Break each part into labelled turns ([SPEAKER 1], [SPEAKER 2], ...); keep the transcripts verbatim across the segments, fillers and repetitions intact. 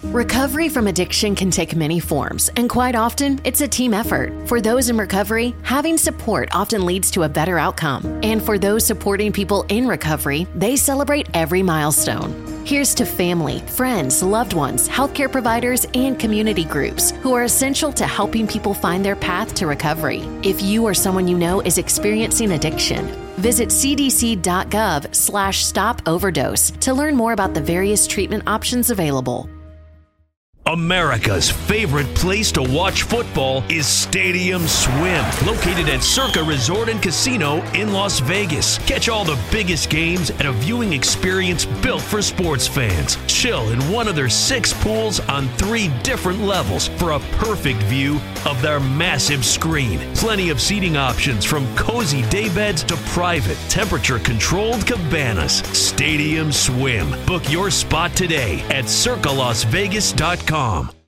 [SPEAKER 1] Recovery from addiction can take many forms, and quite often, it's a team effort. For those in recovery, having support often leads to a better outcome. And for those supporting people in recovery, they celebrate every milestone. Here's to family, friends, loved ones, healthcare providers, and community groups who are essential to helping people find their path to recovery. If you or someone you know is experiencing addiction, visit cdc.gov slash stop overdose to learn more about the various treatment options available.
[SPEAKER 2] America's favorite place to watch football is Stadium Swim, located at Circa Resort and Casino in Las Vegas. Catch all the biggest games at a viewing experience built for sports fans. Chill in one of their six pools on three different levels for a perfect view of their massive screen. Plenty of seating options from cozy daybeds to private, temperature-controlled cabanas. Stadium Swim. Book your spot today at circa las vegas dot com.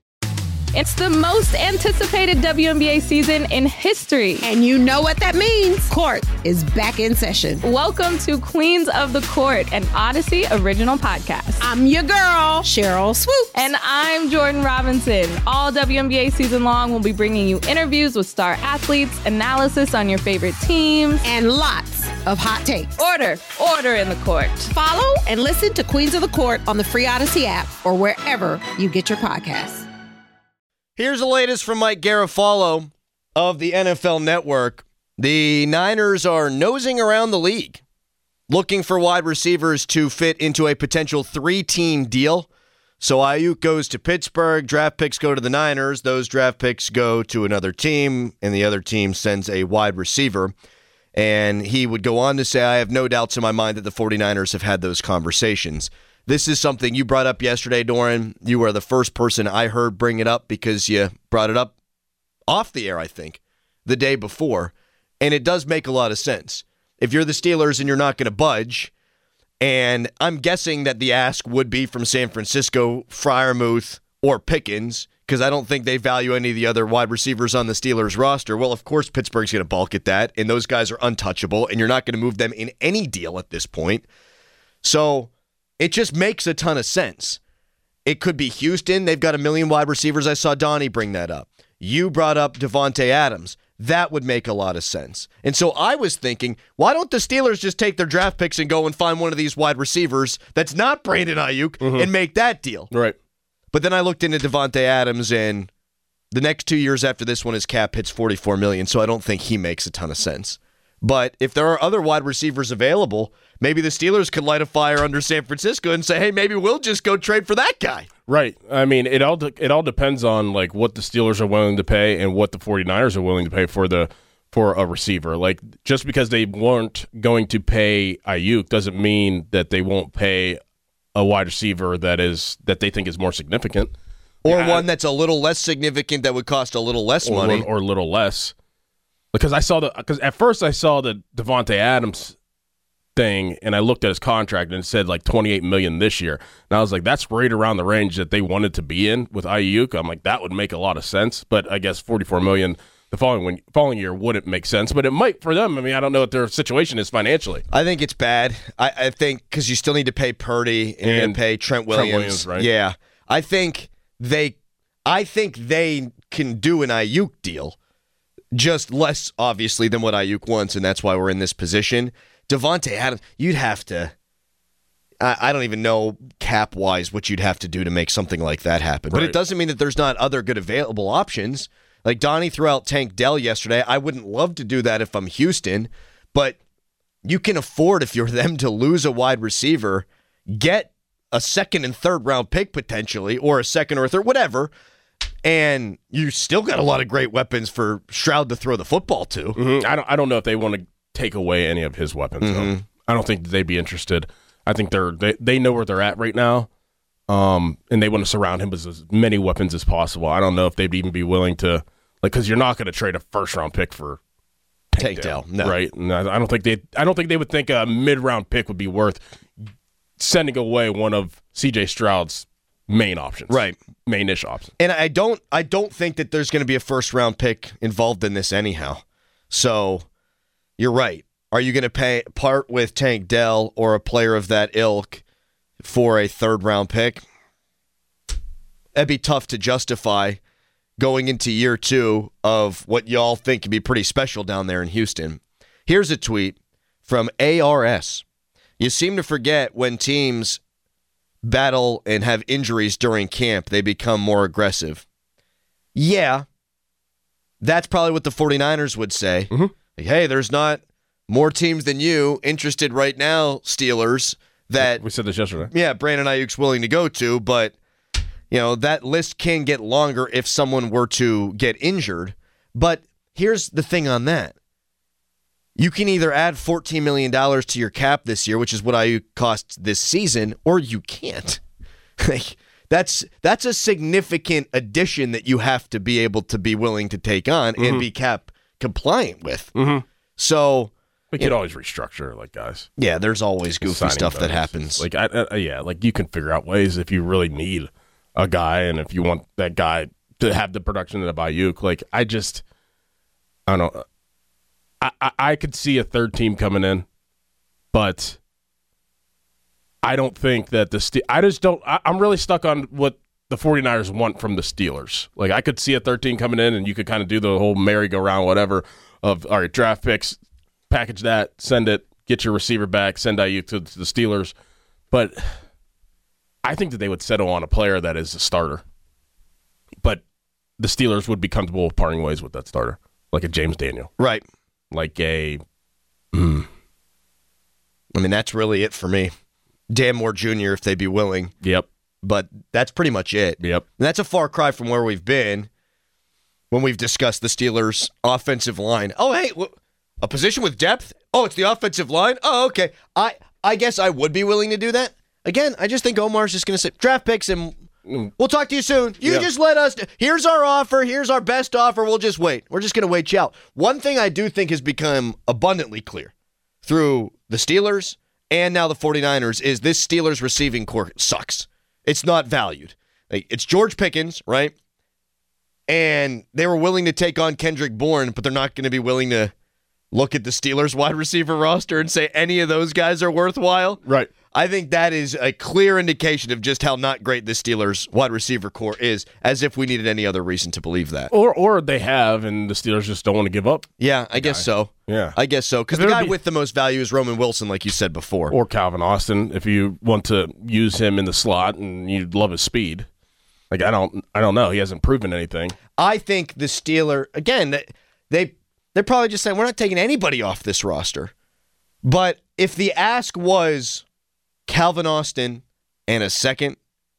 [SPEAKER 3] It's the most anticipated W N B A season in history.
[SPEAKER 4] And you know what that means. Court is back in session.
[SPEAKER 3] Welcome to Queens of the Court, an Odyssey original podcast.
[SPEAKER 4] I'm your girl, Cheryl Swoops.
[SPEAKER 3] And I'm Jordan Robinson. All W N B A season long, we'll be bringing you interviews with star athletes, analysis on your favorite teams,
[SPEAKER 4] and lots of hot takes.
[SPEAKER 3] Order, order in the court.
[SPEAKER 4] Follow and listen to Queens of the Court on the free Odyssey app or wherever you get your podcasts.
[SPEAKER 5] Here's the latest from Mike Garafolo of the N F L Network. The Niners are nosing around the league, looking for wide receivers to fit into a potential three-team deal. So Ayuk goes to Pittsburgh, draft picks go to the Niners, those draft picks go to another team, and the other team sends a wide receiver. And he would go on to say, I have no doubts in my mind that the 49ers have had those conversations. This is something you brought up yesterday, Doran. You were the first person I heard bring it up because you brought it up off the air, I think, the day before. And it does make a lot of sense. If you're the Steelers and you're not going to budge, and I'm guessing that the ask would be from San Francisco, Freiermuth, or Pickens, because I don't think they value any of the other wide receivers on the Steelers roster. Well, of course, Pittsburgh's going to balk at that, and those guys are untouchable, and you're not going to move them in any deal at this point. So it just makes a ton of sense. It could be Houston. They've got a million wide receivers. I saw Donnie bring that up. You brought up Devontae Adams. That would make a lot of sense. And so I was thinking, why don't the Steelers just take their draft picks and go and find one of these wide receivers that's not Brandon Ayuk mm-hmm. and make that deal?
[SPEAKER 6] Right.
[SPEAKER 5] But then I looked into Devontae Adams, and the next two years after this one, his cap hits forty-four million dollars, so I don't think he makes a ton of sense. But if there are other wide receivers available, maybe the Steelers could light a fire under San Francisco and say, hey, maybe we'll just go trade for that guy.
[SPEAKER 6] Right. I mean, it all de- it all depends on like what the Steelers are willing to pay and what the 49ers are willing to pay for the for a receiver. Like, just because they weren't going to pay Ayuk doesn't mean that they won't pay a wide receiver that is that they think is more significant.
[SPEAKER 5] Or
[SPEAKER 6] yeah,
[SPEAKER 5] one that's a little less significant that would cost a little less
[SPEAKER 6] or,
[SPEAKER 5] money.
[SPEAKER 6] Or a little less. Because I saw the because at first I saw the Devontae Adams thing, and I looked at his contract and it said like twenty-eight million dollars this year. And I was like, that's right around the range that they wanted to be in with Ayuk. I'm like, that would make a lot of sense. But I guess forty-four million dollars the following following year wouldn't make sense. But it might for them. I mean, I don't know what their situation is financially.
[SPEAKER 5] I think it's bad. I, I think because you still need to pay Purdy and, and pay Trent Williams.
[SPEAKER 6] Trent Williams, right?
[SPEAKER 5] Yeah, I think they, I think they can do an Ayuk deal. Just less, obviously, than what Ayuk wants, and that's why we're in this position. Devontae Adams, you'd have to, I, I don't even know cap-wise what you'd have to do to make something like that happen. Right. But it doesn't mean that there's not other good available options. Like Donnie threw out Tank Dell yesterday. I wouldn't love to do that if I'm Houston, but you can afford, if you're them, to lose a wide receiver, get a second and third round pick potentially, or a second or a third, whatever, and you still got a lot of great weapons for Stroud to throw the football to.
[SPEAKER 6] Mm-hmm. I don't. I don't know if they want to take away any of his weapons. Mm-hmm. Though. I don't think they'd be interested. I think they're they, they know where they're at right now, um, and they want to surround him with as many weapons as possible. I don't know if they'd even be willing to, like, because you're not going to trade a first round pick for
[SPEAKER 5] Tank Dell, no.
[SPEAKER 6] Right? And I, I don't think they. I don't think they would think a mid round pick would be worth sending away one of C J Stroud's main options,
[SPEAKER 5] right?
[SPEAKER 6] Main-ish options.
[SPEAKER 5] And I don't, I don't think that there's going to be a first-round pick involved in this anyhow. So you're right. Are you going to pay part with Tank Dell or a player of that ilk for a third-round pick? that'd be tough to justify going into year two of what y'all think can be pretty special down there in Houston. Here's a tweet from A R S. You seem to forget when teams battle and have injuries during camp, they become more aggressive. Yeah, that's probably what the 49ers would say.
[SPEAKER 6] Mm-hmm.
[SPEAKER 5] Like, hey, there's not more teams than you interested right now, Steelers, that
[SPEAKER 6] we said this yesterday.
[SPEAKER 5] Yeah, Brandon Ayuk's willing to go to, but you know, that list can get longer if someone were to get injured. But here's the thing on that. You can either add fourteen million dollars to your cap this year, which is what Ayuk costs this season, or you can't. Like, that's that's a significant addition that you have to be able to be willing to take on mm-hmm. and be cap compliant with.
[SPEAKER 6] Mm-hmm.
[SPEAKER 5] So
[SPEAKER 6] we could always restructure, like, guys.
[SPEAKER 5] Yeah, there's always goofy
[SPEAKER 6] Signing
[SPEAKER 5] stuff
[SPEAKER 6] bonuses.
[SPEAKER 5] that happens.
[SPEAKER 6] Like, I, I, yeah, like you can figure out ways if you really need a guy, and if you want that guy to have the production of Ayuk. Like, I just, I don't know. I, I, I could see a third team coming in, but I don't think that the Ste- I just don't. I, I'm really stuck on what the 49ers want from the Steelers. Like, I could see a third team coming in, and you could kind of do the whole merry-go-round, whatever, of, all right, draft picks, package that, send it, get your receiver back, send Ayuk to, to the Steelers. But I think that they would settle on a player that is a starter. But the Steelers would be comfortable with parting ways with that starter, like a James Daniel.
[SPEAKER 5] Right.
[SPEAKER 6] Like a... Mm.
[SPEAKER 5] I mean, that's really it for me. Dan Moore Junior, if they'd be willing.
[SPEAKER 6] Yep.
[SPEAKER 5] But that's pretty much it.
[SPEAKER 6] Yep.
[SPEAKER 5] And that's a far cry from where we've been when we've discussed the Steelers' offensive line. Oh, hey, a position with depth? Oh, it's the offensive line? Oh, okay. I, I guess I would be willing to do that. Again, I just think Omar's just going to say, draft picks and we'll talk to you soon. You yeah. just let us, here's our offer, here's our best offer, we'll just wait. We're just going to wait you out. One thing I do think has become abundantly clear through the Steelers and now the 49ers is this Steelers receiving core sucks. It's not valued. Like, it's George Pickens, right? And they were willing to take on Kendrick Bourne, but they're not going to be willing to look at the Steelers wide receiver roster and say any of those guys are worthwhile.
[SPEAKER 6] Right.
[SPEAKER 5] I think that is a clear indication of just how not great the Steelers wide receiver core is, as if we needed any other reason to believe that.
[SPEAKER 6] Or or they have, and the Steelers just don't want to give up.
[SPEAKER 5] Yeah, I guess
[SPEAKER 6] guy.
[SPEAKER 5] so.
[SPEAKER 6] Yeah.
[SPEAKER 5] I guess so. Because the guy be, with the most value is Roman Wilson, like you said before.
[SPEAKER 6] Or Calvin Austin, if you want to use him in the slot and you love his speed. Like, I don't I don't know. He hasn't proven anything.
[SPEAKER 5] I think the Steelers, again, they, they're probably just saying, we're not taking anybody off this roster. But if the ask was Calvin Austin and a second,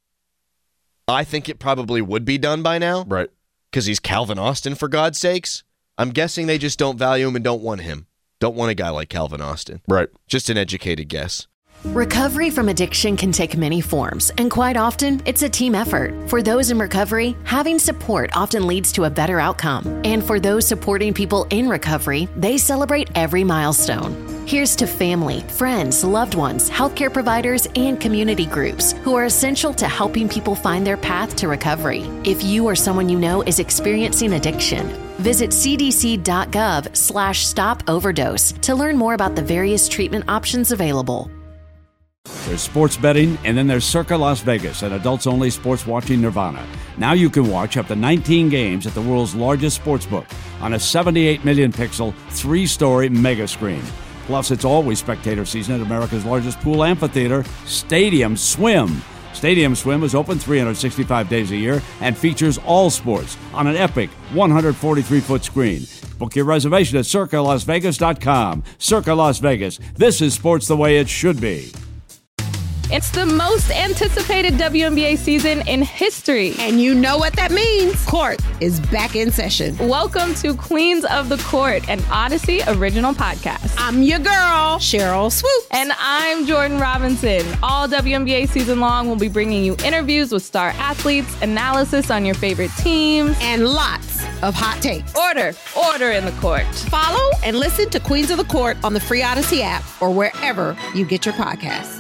[SPEAKER 5] I think it probably would be done by now.
[SPEAKER 6] Right.
[SPEAKER 5] Because he's Calvin Austin, for God's sakes. I'm guessing they just don't value him and don't want him. Don't want a guy like Calvin Austin.
[SPEAKER 6] Right.
[SPEAKER 5] Just an educated guess.
[SPEAKER 1] Recovery from addiction can take many forms, and quite often, it's a team effort. For those in recovery, having support often leads to a better outcome. And for those supporting people in recovery, they celebrate every milestone. Here's to family, friends, loved ones, healthcare providers, and community groups who are essential to helping people find their path to recovery. If you or someone you know is experiencing addiction, visit cdc.gov slash stop overdose to learn more about the various treatment options available.
[SPEAKER 7] There's sports betting, and then there's Circa Las Vegas, an adults-only sports watching nirvana. Now you can watch up to nineteen games at the world's largest sportsbook on a seventy-eight million pixel, three-story mega screen. Plus, it's always spectator season at America's largest pool amphitheater, Stadium Swim. Stadium Swim is open three hundred sixty-five days a year and features all sports on an epic one hundred forty-three foot screen. Book your reservation at circa las vegas dot com. Circa Las Vegas. This is sports the way it should be.
[SPEAKER 3] It's the most anticipated W N B A season in history.
[SPEAKER 4] And you know what that means. Court is back in session.
[SPEAKER 3] Welcome to Queens of the Court, an Odyssey original podcast.
[SPEAKER 4] I'm your girl, Cheryl Swoop.
[SPEAKER 3] And I'm Jordan Robinson. All W N B A season long, we'll be bringing you interviews with star athletes, analysis on your favorite teams,
[SPEAKER 4] and lots of hot takes.
[SPEAKER 3] Order, order in the court.
[SPEAKER 4] Follow and listen to Queens of the Court on the free Odyssey app or wherever you get your podcasts.